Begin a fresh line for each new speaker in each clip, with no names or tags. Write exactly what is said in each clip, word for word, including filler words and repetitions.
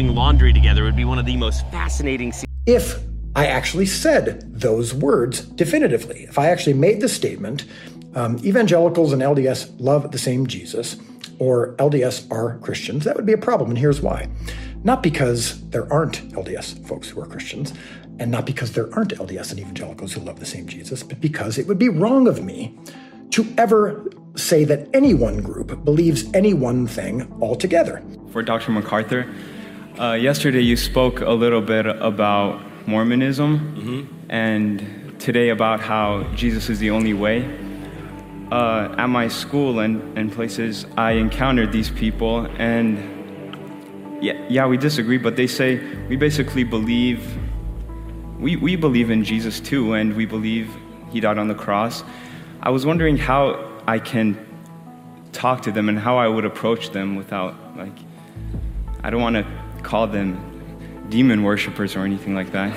doing laundry together would be one of the most fascinating scenes.
If I actually said those words definitively, if I actually made the statement, um, evangelicals and L D S love the same Jesus, or L D S are Christians, that would be a problem, and here's why. Not because there aren't L D S folks who are Christians, and not because there aren't L D S and evangelicals who love the same Jesus, but because it would be wrong of me to ever say that any one group believes any one thing altogether.
For Doctor MacArthur, uh, yesterday you spoke a little bit about Mormonism, mm-hmm. and today about how Jesus is the only way. Uh, at my school and, and places, I encountered these people, and yeah, yeah, we disagree, but they say we basically believe, we, we believe in Jesus too, and we believe he died on the cross. I was wondering how I can talk to them and how I would approach them without, like, I don't want to call them demon worshipers or anything like that.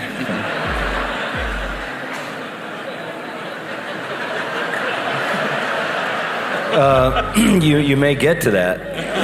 uh, you you may get to that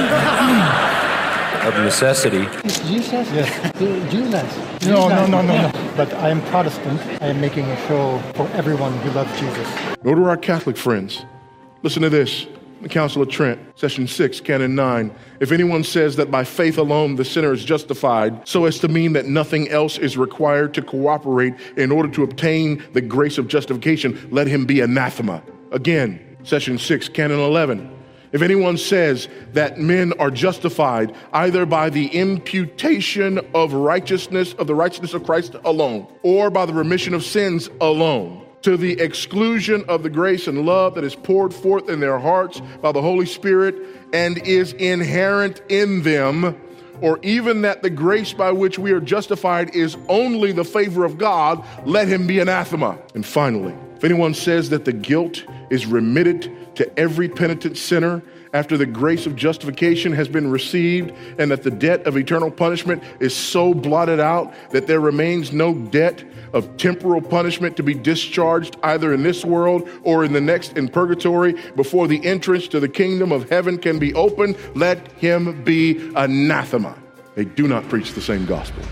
of necessity.
It's Jesus?
Yes.
Jesus.
No, no, no, no, no. But I am Protestant. I am making a show for everyone who loves Jesus.
Go to our Catholic friends. Listen to this. The Council of Trent, Session six, Canon nine. If anyone says that by faith alone the sinner is justified, so as to mean that nothing else is required to cooperate in order to obtain the grace of justification, let him be anathema. Again, Session six, Canon eleven. If anyone says that men are justified either by the imputation of righteousness, of the righteousness of Christ alone, or by the remission of sins alone, to the exclusion of the grace and love that is poured forth in their hearts by the Holy Spirit and is inherent in them, or even that the grace by which we are justified is only the favor of God, let him be anathema. And finally, if anyone says that the guilt is remitted to every penitent sinner after the grace of justification has been received, and that the debt of eternal punishment is so blotted out that there remains no debt of temporal punishment to be discharged either in this world or in the next in purgatory before the entrance to the kingdom of heaven can be opened, let him be anathema. They do not preach the same gospel.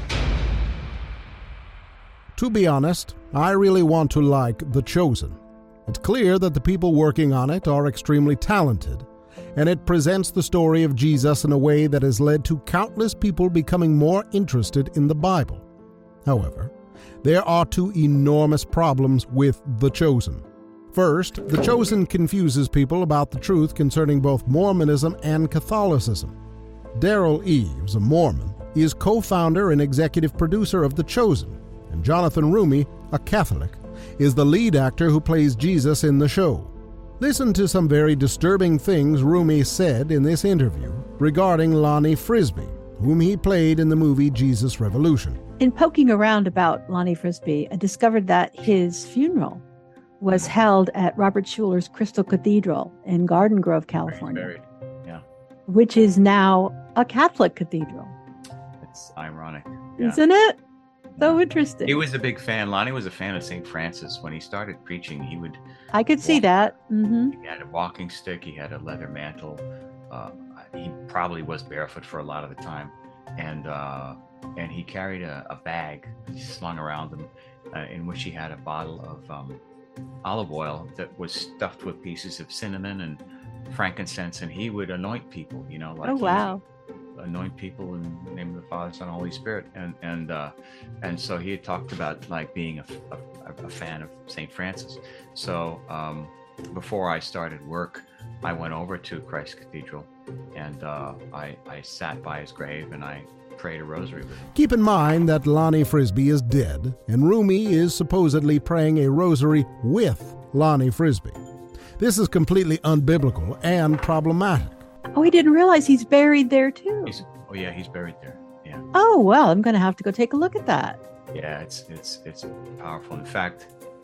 To be honest, I really want to like The Chosen. It's clear that the people working on it are extremely talented, and it presents the story of Jesus in a way that has led to countless people becoming more interested in the Bible. However, there are two enormous problems with The Chosen. First, The Chosen confuses people about the truth concerning both Mormonism and Catholicism. Darrell Eves, a Mormon, is co-founder and executive producer of The Chosen, and Jonathan Roumie, a Catholic, is the lead actor who plays Jesus in the show. Listen to some very disturbing things Roumie said in this interview regarding Lonnie Frisbee, whom he played in the movie Jesus Revolution.
In poking around about Lonnie Frisbee, I discovered that his funeral was held at Robert Schuller's Crystal Cathedral in Garden Grove, California.
Buried. Yeah.
Which is now a Catholic cathedral.
It's ironic. Yeah.
Isn't it? So interesting.
He was a big fan. Lonnie was a fan of Saint Francis. When he started preaching, he would...
I could see that. Mm-hmm.
He had a walking stick. He had a leather mantle. Uh, he probably was barefoot for a lot of the time. And uh, and he carried a, a bag slung around him uh, in which he had a bottle of um, olive oil that was stuffed with pieces of cinnamon and frankincense. And he would anoint people, you know. Like
oh, wow.
Anoint people in the name of the Father, Son, and Holy Spirit, and and uh, and so he had talked about like being a, a, a fan of Saint Francis. So um, before I started work, I went over to Christ Cathedral, and uh, I I sat by his grave and I prayed a rosary with him.
Keep in mind that Lonnie Frisbee is dead, and Roumie is supposedly praying a rosary with Lonnie Frisbee. This is completely unbiblical and problematic.
Oh, he didn't realize he's buried there too.
He's, oh yeah, he's buried there. Yeah.
Oh well, I'm going to have to go take a look at that.
Yeah, it's it's it's powerful. In fact,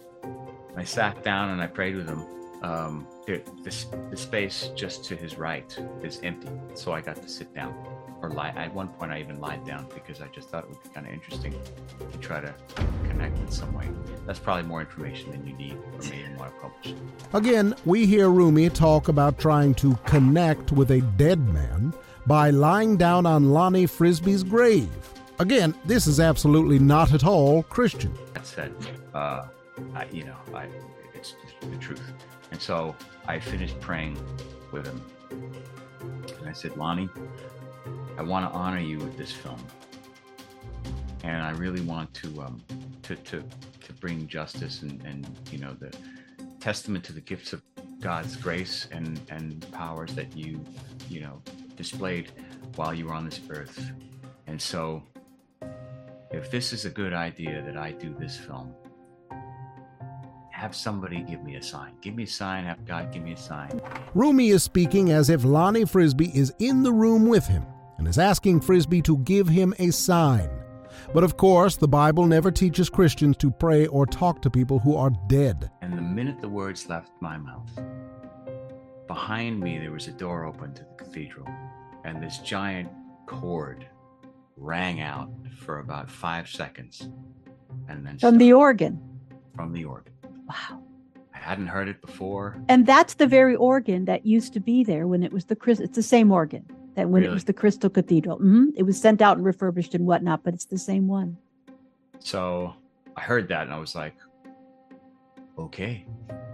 I sat down and I prayed with him. Um, the, the the space just to his right is empty, so I got to sit down or lie. At one point, I even lied down because I just thought it would be kind of interesting to try to connect in some way. That's probably more information than you need for me and what I published.
Again, we hear Roumie talk about trying to connect with a dead man, by lying down on Lonnie Frisbee's grave. Again, this is absolutely not at all Christian.
That said, uh, I, you know, I, it's the truth. And so I finished praying with him. And I said, Lonnie, I want to honor you with this film. And I really want to um, to, to to bring justice and, and, you know, the testament to the gifts of God's grace and, and powers that you, you know, displayed while you were on this earth. And so if this is a good idea that I do this film, have somebody give me a sign. Give me a sign, have God give me a sign.
Rumi is speaking as if Lonnie Frisbee is in the room with him and is asking Frisbee to give him a sign. But of course, the Bible never teaches Christians to pray or talk to people who are dead.
And the minute the words left my mouth, behind me there was a door open to the cathedral, and this giant chord rang out for about five seconds. And then
From the organ.
From the organ.
Wow.
I hadn't heard it before.
And that's the very organ that used to be there when it was the Christ. It's the same organ that when
Really?
it was the Crystal Cathedral. Mm-hmm. It was sent out and refurbished and whatnot, but it's the same one.
So I heard that and I was like, okay,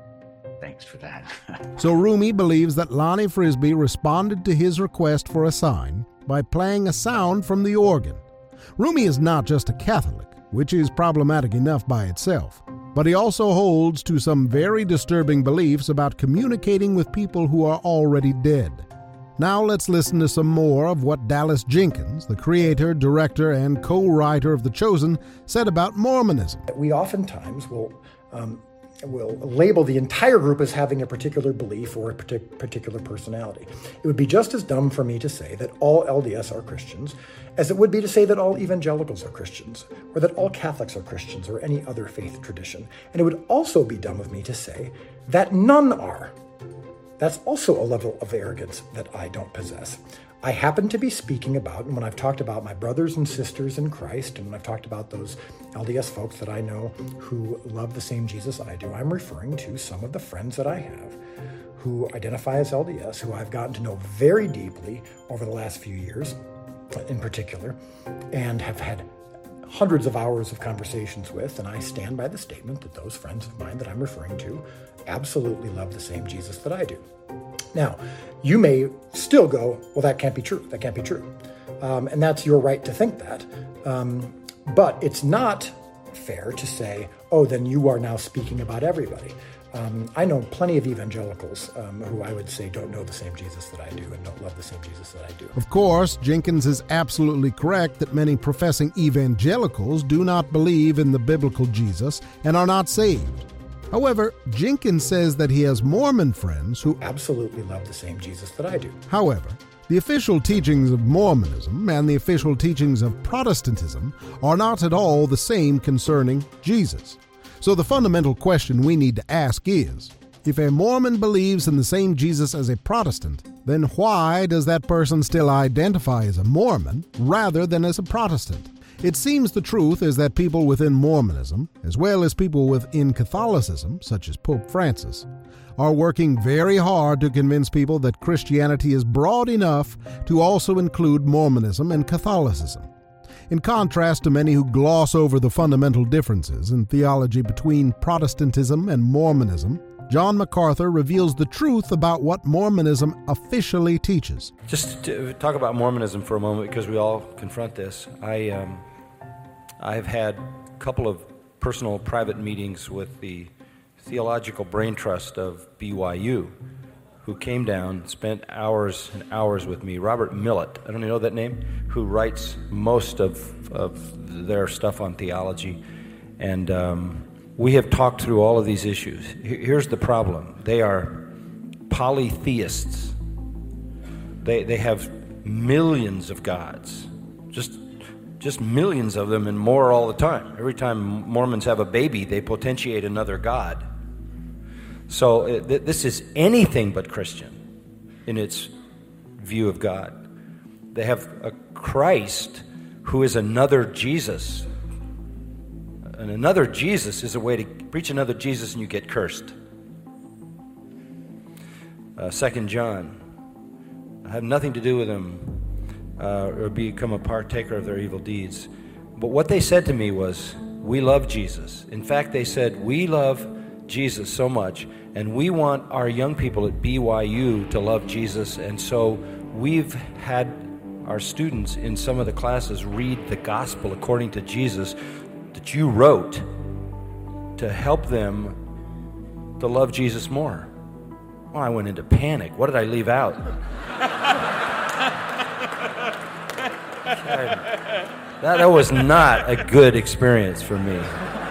thanks for that.
So Rumi believes that Lonnie Frisbee responded to his request for a sign by playing a sound from the organ. Rumi is not just a Catholic, which is problematic enough by itself, but he also holds to some very disturbing beliefs about communicating with people who are already dead. Now let's listen to some more of what Dallas Jenkins, the creator, director, and co-writer of The Chosen, said about Mormonism.
We oftentimes will um, will label the entire group as having a particular belief or a partic- particular personality. It would be just as dumb for me to say that all L D S are Christians as it would be to say that all evangelicals are Christians, or that all Catholics are Christians, or any other faith tradition. And it would also be dumb of me to say that none are. That's also a level of arrogance that I don't possess. I happen to be speaking about, and when I've talked about my brothers and sisters in Christ, and when I've talked about those L D S folks that I know who love the same Jesus I do, I'm referring to some of the friends that I have who identify as L D S, who I've gotten to know very deeply over the last few years in particular, and have had hundreds of hours of conversations with, and I stand by the statement that those friends of mine that I'm referring to absolutely love the same Jesus that I do. Now, you may still go, well, that can't be true. That can't be true. Um, and that's your right to think that. Um, but it's not fair to say, oh, then you are now speaking about everybody. Um, I know plenty of evangelicals um, who I would say don't know the same Jesus that I do and don't love the same Jesus that I do.
Of course, Jenkins is absolutely correct that many professing evangelicals do not believe in the biblical Jesus and are not saved. However, Jenkins says that he has Mormon friends who
absolutely love the same Jesus that I do.
However, the official teachings of Mormonism and the official teachings of Protestantism are not at all the same concerning Jesus. So the fundamental question we need to ask is, if a Mormon believes in the same Jesus as a Protestant, then why does that person still identify as a Mormon rather than as a Protestant? It seems the truth is that people within Mormonism, as well as people within Catholicism, such as Pope Francis, are working very hard to convince people that Christianity is broad enough to also include Mormonism and Catholicism. In contrast to many who gloss over the fundamental differences in theology between Protestantism and Mormonism, John MacArthur reveals the truth about what Mormonism officially teaches.
Just to talk about Mormonism for a moment, because we all confront this. I, um, I've had a couple of personal private meetings with the Theological Brain Trust of B Y U, who came down, spent hours and hours with me. Robert Millett, I don't even know that name, who writes most of, of their stuff on theology. And um, we have talked through all of these issues. Here's the problem. They are polytheists. They, they have millions of gods, just, just millions of them and more all the time. Every time Mormons have a baby, they potentiate another god. So uh, th- this is anything but Christian in its view of God. They have a Christ who is another Jesus. And another Jesus is a way to preach another Jesus and you get cursed. Uh, Second John. I have nothing to do with him uh, or become a partaker of their evil deeds. But what they said to me was, we love Jesus. In fact, they said, we love Jesus so much, and we want our young people at B Y U to love Jesus, and so we've had our students in some of the classes read the gospel according to Jesus that you wrote to help them to love Jesus more. Well, I went into panic. What did I leave out? that, that was not a good experience for me.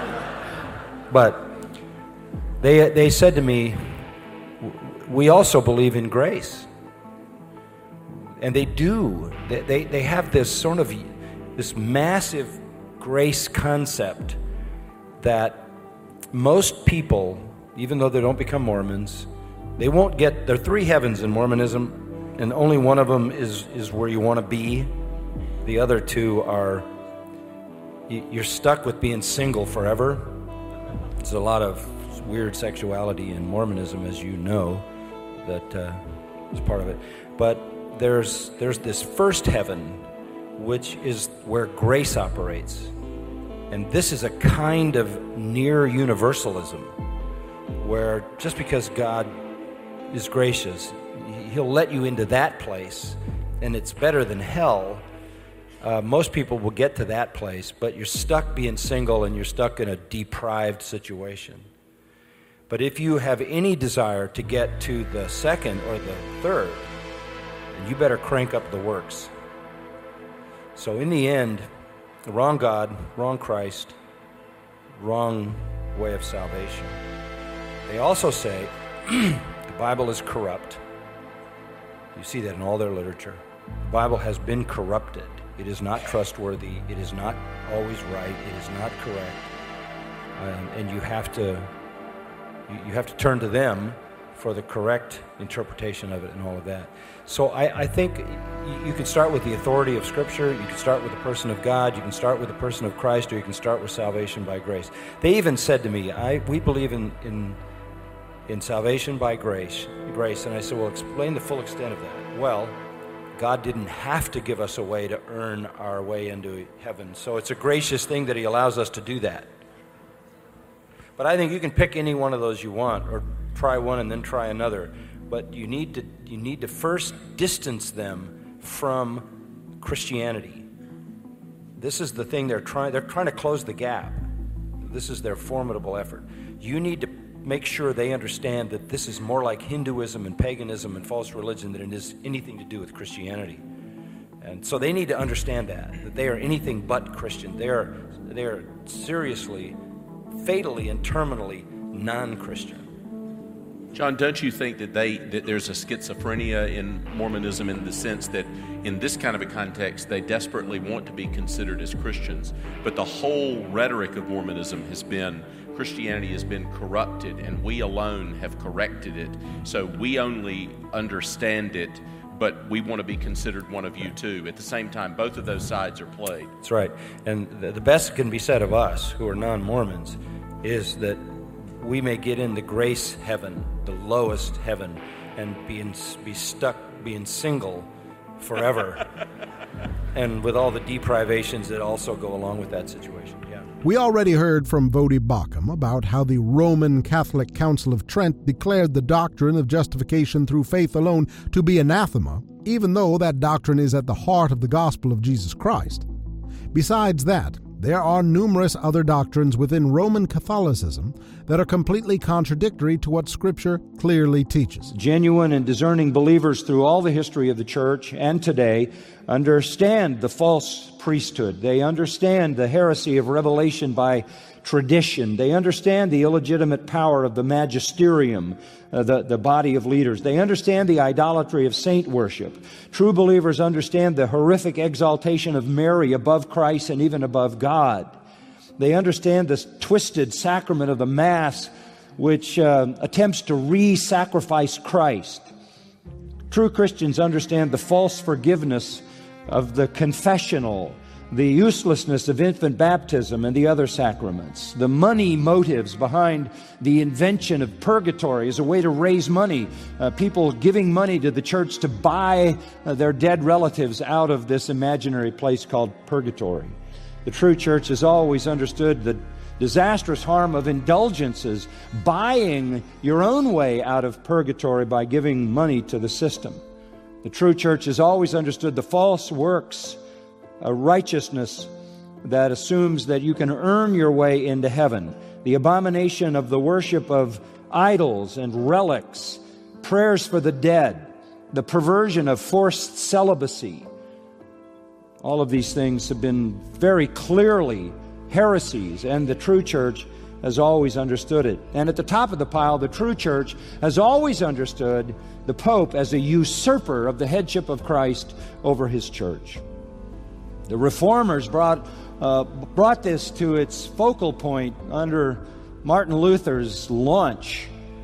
But they, they said to me, we also believe in grace. And they do. They, they, they have this sort of, this massive grace concept that most people, even though they don't become Mormons, they won't get, there are three heavens in Mormonism, and only one of them is, is where you want to be. The other two are, you're stuck with being single forever. There's a lot of weird sexuality in Mormonism, as you know, that uh, is part of it. But there's there's this first heaven, which is where grace operates. And this is a kind of near universalism, where just because God is gracious, he'll let you into that place, and it's better than hell. Uh, most people will get to that place, but you're stuck being single and you're stuck in a deprived situation. But if you have any desire to get to the second or the third, you better crank up the works. So in the end, the wrong God, wrong Christ, wrong way of salvation. They also say the Bible is corrupt. You see that in all their literature. The Bible has been corrupted. It is not trustworthy. It is not always right. It is not correct. Um, and you have to you, you have to turn to them for the correct interpretation of it and all of that. So I, I think you can start with the authority of Scripture, you can start with the person of God, you can start with the person of Christ, or you can start with salvation by grace. They even said to me, I, we believe in, in, in salvation by grace, grace. And I said, well, explain the full extent of that. Well, God didn't have to give us a way to earn our way into heaven. So it's a gracious thing that he allows us to do that. But I think you can pick any one of those you want, or try one and then try another. But you need to you need to first distance them from Christianity. This is the thing they're trying they're trying to close the gap. This is their formidable effort. You need to make sure they understand that this is more like Hinduism and paganism and false religion than it is anything to do with Christianity. And so they need to understand that, that they are anything but Christian. They are they are seriously, fatally, and terminally non-Christian.
John, don't you think that they that there's a schizophrenia in Mormonism in the sense that in this kind of a context they desperately want to be considered as Christians, but the whole rhetoric of Mormonism has been Christianity has been corrupted and we alone have corrected it, so we only understand it, but we want to be considered one of you too. At the same time, both of those sides are played.
That's right. And the best can be said of us who are non-Mormons is that we may get into grace heaven, the lowest heaven, and be, in, be stuck being single forever, and with all the deprivations that also go along with that situation. Yeah.
We already heard from Voddie Baucham about how the Roman Catholic Council of Trent declared the doctrine of justification through faith alone to be anathema, even though that doctrine is at the heart of the gospel of Jesus Christ. Besides that, there are numerous other doctrines within Roman Catholicism that are completely contradictory to what Scripture clearly teaches.
Genuine and discerning believers through all the history of the church and today understand the false priesthood. They understand the heresy of revelation by tradition. They understand the illegitimate power of the magisterium, uh, the, the body of leaders. They understand the idolatry of saint worship. True believers understand the horrific exaltation of Mary above Christ and even above God. They understand this twisted sacrament of the Mass, which uh, attempts to re-sacrifice Christ. True Christians understand the false forgiveness of the confessional, the uselessness of infant baptism and the other sacraments, the money motives behind the invention of purgatory as a way to raise money, uh, people giving money to the church to buy uh, their dead relatives out of this imaginary place called purgatory. The true church has always understood the disastrous harm of indulgences, buying your own way out of purgatory by giving money to the system. The true church has always understood the false works, a righteousness that assumes that you can earn your way into heaven, the abomination of the worship of idols and relics, prayers for the dead, the perversion of forced celibacy. All of these things have been very clearly heresies, and the true church has always understood it. And at the top of the pile, the true church has always understood the Pope as a usurper of the headship of Christ over his church. The Reformers brought uh, brought this to its focal point under Martin Luther's launch,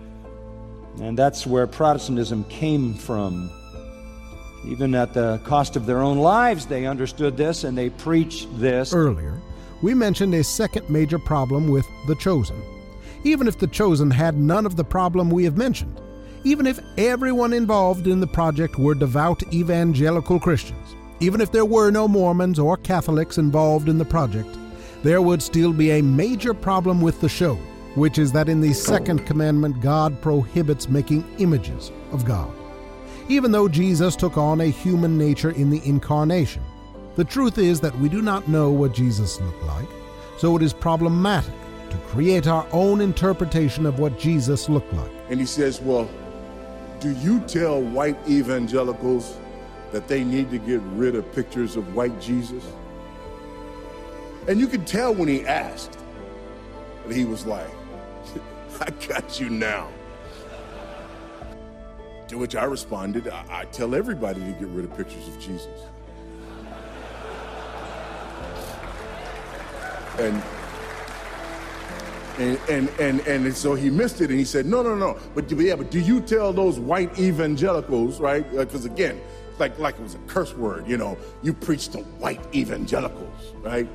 and that's where Protestantism came from. Even at the cost of their own lives, they understood this and they preached this.
Earlier, we mentioned a second major problem with The Chosen. Even if The Chosen had none of the problem we have mentioned, even if everyone involved in the project were devout evangelical Christians, even if there were no Mormons or Catholics involved in the project, there would still be a major problem with the show, which is that in the second commandment, God prohibits making images of God. Even though Jesus took on a human nature in the incarnation, the truth is that we do not know what Jesus looked like, so it is problematic to create our own interpretation of what Jesus looked like.
And he says, well, do you tell white evangelicals that they need to get rid of pictures of white Jesus? And you could tell when he asked that he was like, I got you now. To which I responded, I, I tell everybody to get rid of pictures of Jesus. And and and and, and so he missed it, and he said, no, no, no. But yeah, but do you tell those white evangelicals, right? Because uh, again, like like it was a curse word, you know. You preach to white evangelicals, right?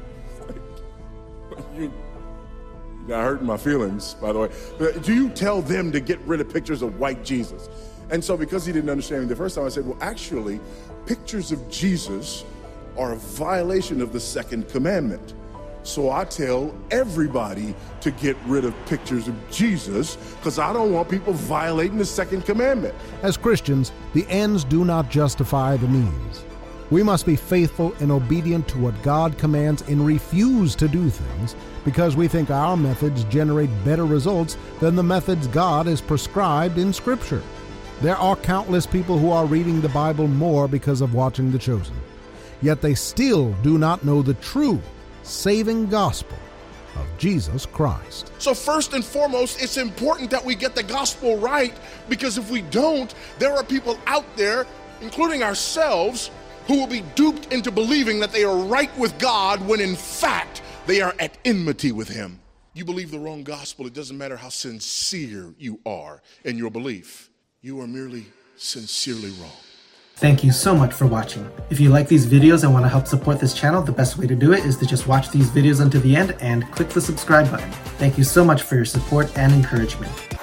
you, you got hurt in my feelings, by the way. But do you tell them to get rid of pictures of white Jesus? And so because he didn't understand me the first time, I said, well, actually, pictures of Jesus are a violation of the second commandment. So I tell everybody to get rid of pictures of Jesus because I don't want people violating the second commandment.
As Christians, the ends do not justify the means. We must be faithful and obedient to what God commands and refuse to do things because we think our methods generate better results than the methods God has prescribed in Scripture. There are countless people who are reading the Bible more because of watching The Chosen, yet they still do not know the true saving gospel of Jesus Christ.
So first and foremost, it's important that we get the gospel right, because if we don't, there are people out there, including ourselves, who will be duped into believing that they are right with God when in fact they are at enmity with him. You believe the wrong gospel. It doesn't matter how sincere you are in your belief. You are merely sincerely wrong.
Thank you so much for watching. If you like these videos and want to help support this channel, the best way to do it is to just watch these videos until the end and click the subscribe button. Thank you so much for your support and encouragement.